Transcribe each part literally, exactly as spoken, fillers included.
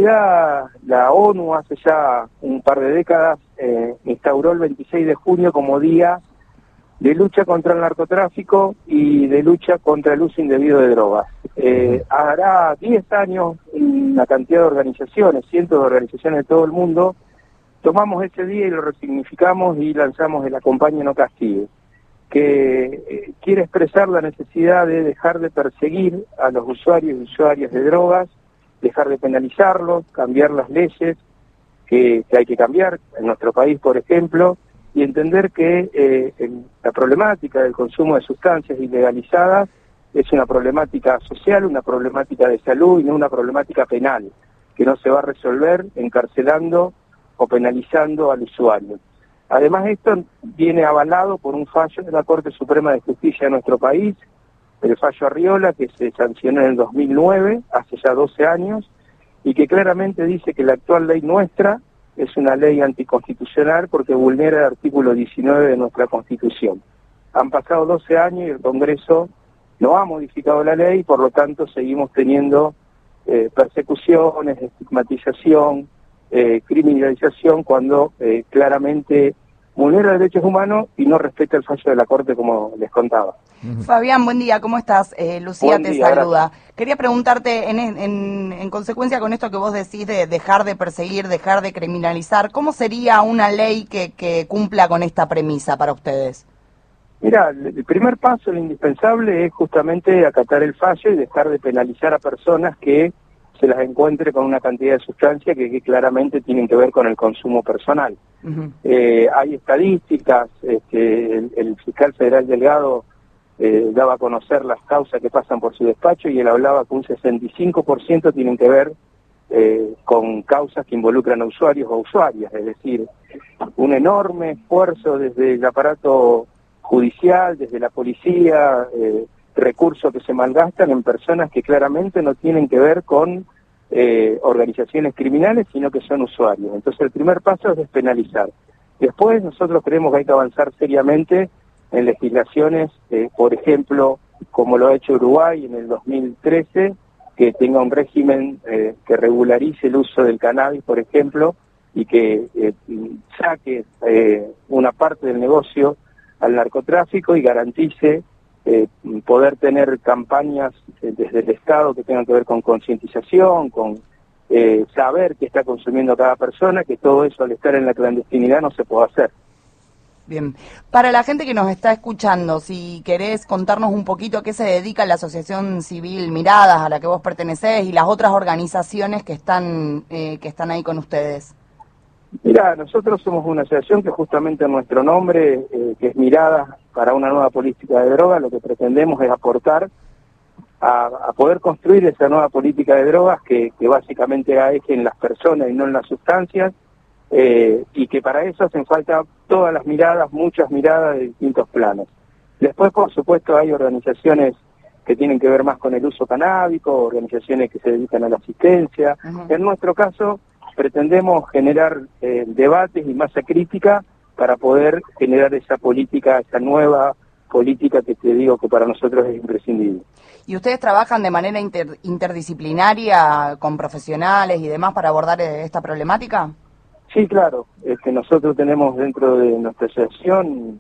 realidad la ONU hace ya un par de décadas eh, instauró el veintiséis de junio como día de lucha contra el narcotráfico y de lucha contra el uso indebido de drogas. Eh, hará diez años, una cantidad de organizaciones, cientos de organizaciones de todo el mundo, tomamos ese día y lo resignificamos y lanzamos el Acompañe No Castigue, que eh, quiere expresar la necesidad de dejar de perseguir a los usuarios y usuarias de drogas, dejar de penalizarlos, cambiar las leyes que, que hay que cambiar en nuestro país, por ejemplo, y entender que eh, el, la problemática del consumo de sustancias ilegalizadas es una problemática social, una problemática de salud y no una problemática penal, que no se va a resolver encarcelando o penalizando al usuario. Además, esto viene avalado por un fallo de la Corte Suprema de Justicia de nuestro país, el fallo Arriola, que se sancionó en el dos mil nueve, hace ya doce años, y que claramente dice que la actual ley nuestra es una ley anticonstitucional porque vulnera el artículo diecinueve de nuestra Constitución. Han pasado doce años y el Congreso no ha modificado la ley, por lo tanto seguimos teniendo eh, persecuciones, estigmatización, eh, criminalización, cuando eh, claramente vulnera derechos humanos y no respeta el fallo de la Corte, como les contaba. Fabián, buen día, ¿cómo estás? Eh, Lucía Buen te día, saluda. gracias. Quería preguntarte, en, en, en consecuencia con esto que vos decís de dejar de perseguir, dejar de criminalizar, ¿cómo sería una ley que, que cumpla con esta premisa para ustedes? Mira, el primer paso, lo indispensable, es justamente acatar el fallo y dejar de penalizar a personas que se las encuentre con una cantidad de sustancias que, que claramente tienen que ver con el consumo personal. Uh-huh. Eh, hay estadísticas, este, el, el fiscal federal Delgado eh, daba a conocer las causas que pasan por su despacho y él hablaba que un sesenta y cinco por ciento tienen que ver eh, con causas que involucran a usuarios o usuarias, es decir, un enorme esfuerzo desde el aparato judicial, desde la policía, eh, recursos que se malgastan en personas que claramente no tienen que ver con eh, organizaciones criminales, sino que son usuarios. Entonces el primer paso es despenalizar. Después nosotros creemos que hay que avanzar seriamente en legislaciones, eh, por ejemplo, como lo ha hecho Uruguay en el dos mil trece, que tenga un régimen eh, que regularice el uso del cannabis, por ejemplo, y que eh, saque eh, una parte del negocio al narcotráfico y garantice eh, poder tener campañas eh, desde el Estado que tengan que ver con concientización, con eh, saber qué está consumiendo cada persona, que todo eso al estar en la clandestinidad no se puede hacer. Bien, para la gente que nos está escuchando, si querés contarnos un poquito a qué se dedica la Asociación Civil Miradas, a la que vos pertenecés, y las otras organizaciones que están, eh, que están ahí con ustedes. Mira, nosotros somos una asociación que justamente en nuestro nombre, eh, que es Miradas para una nueva política de drogas, lo que pretendemos es aportar a, a poder construir esa nueva política de drogas que, que básicamente haga eje en las personas y no en las sustancias, eh, y que para eso hacen falta todas las miradas, muchas miradas de distintos planos. Después, por supuesto, hay organizaciones que tienen que ver más con el uso canábico, organizaciones que se dedican a la asistencia. Uh-huh. En nuestro caso, pretendemos generar eh, debates y masa crítica para poder generar esa política, esa nueva política que te digo que para nosotros es imprescindible. ¿Y ustedes trabajan de manera inter, interdisciplinaria con profesionales y demás para abordar esta problemática? Sí, claro. Este, nosotros tenemos dentro de nuestra asociación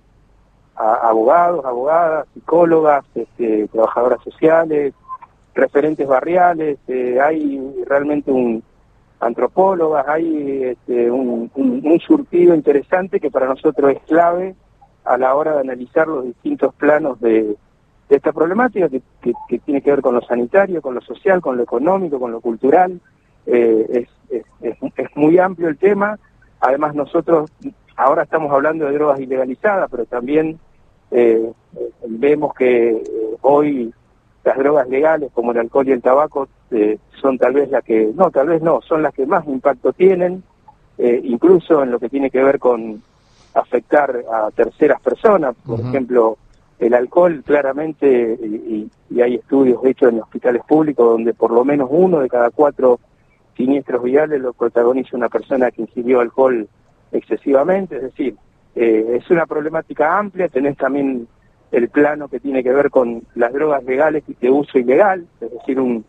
a abogados, abogadas, psicólogas, este, trabajadoras sociales, referentes barriales, eh, hay realmente un antropólogas, hay este, un, un, un surtido interesante que para nosotros es clave a la hora de analizar los distintos planos de, de esta problemática que, que, que tiene que ver con lo sanitario, con lo social, con lo económico, con lo cultural. Eh, es, es, es, es muy amplio el tema. Además nosotros ahora estamos hablando de drogas ilegalizadas, pero también eh, vemos que eh, hoy las drogas legales como el alcohol y el tabaco eh, son tal vez las que, no, tal vez no, son las que más impacto tienen, eh, incluso en lo que tiene que ver con afectar a terceras personas. Por uh-huh. ejemplo, el alcohol claramente, y, y hay estudios hechos en hospitales públicos donde por lo menos uno de cada cuatro siniestros viales lo protagoniza una persona que ingirió alcohol excesivamente, es decir, eh, es una problemática amplia. Tenés también el plano que tiene que ver con las drogas legales y de uso ilegal, es decir, un,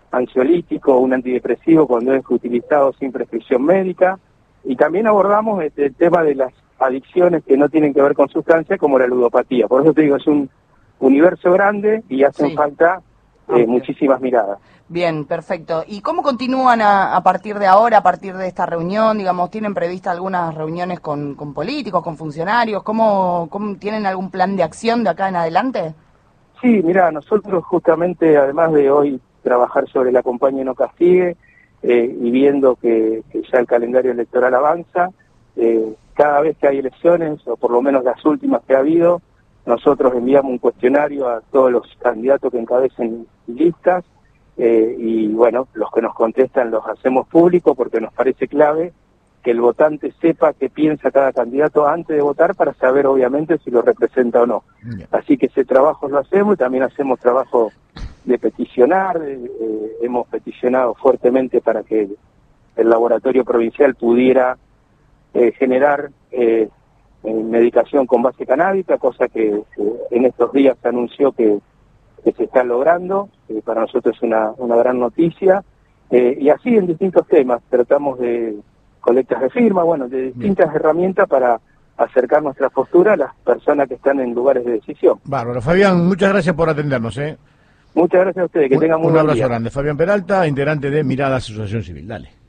ansiolítico, un antidepresivo cuando es utilizado sin prescripción médica, y también abordamos este, el tema de las adicciones que no tienen que ver con sustancias, como la ludopatía. Por eso te digo, es un universo grande y hacen sí. falta eh, okay. muchísimas miradas. Bien, perfecto. ¿Y cómo continúan a, a partir de ahora, a partir de esta reunión? Digamos, ¿tienen previstas algunas reuniones con, con políticos, con funcionarios? ¿Cómo, cómo tienen algún plan de acción de acá en adelante? Sí, mira, nosotros justamente, además de hoy trabajar sobre la Acompañe No Castigue, eh, y viendo que, que ya el calendario electoral avanza, eh, cada vez que hay elecciones, o por lo menos las últimas que ha habido, nosotros enviamos un cuestionario a todos los candidatos que encabecen listas, eh, y bueno, los que nos contestan los hacemos públicos porque nos parece clave que el votante sepa qué piensa cada candidato antes de votar para saber obviamente si lo representa o no. Yeah. Así que ese trabajo lo hacemos, y también hacemos trabajo de peticionar, eh, hemos peticionado fuertemente para que el laboratorio provincial pudiera eh, generar eh, medicación con base canábica, cosa que eh, en estos días se anunció que, que se está logrando, eh, para nosotros es una, una gran noticia, eh, y así en distintos temas, tratamos de colectas de firma, bueno, de distintas Bien. herramientas para acercar nuestra postura a las personas que están en lugares de decisión. Bárbaro. Fabián, muchas gracias por atendernos, ¿eh? Muchas gracias a ustedes, que un, tengan muy un buen abrazo día. grande. Fabián Peralta, integrante de Mirada Asociación Civil. Dale.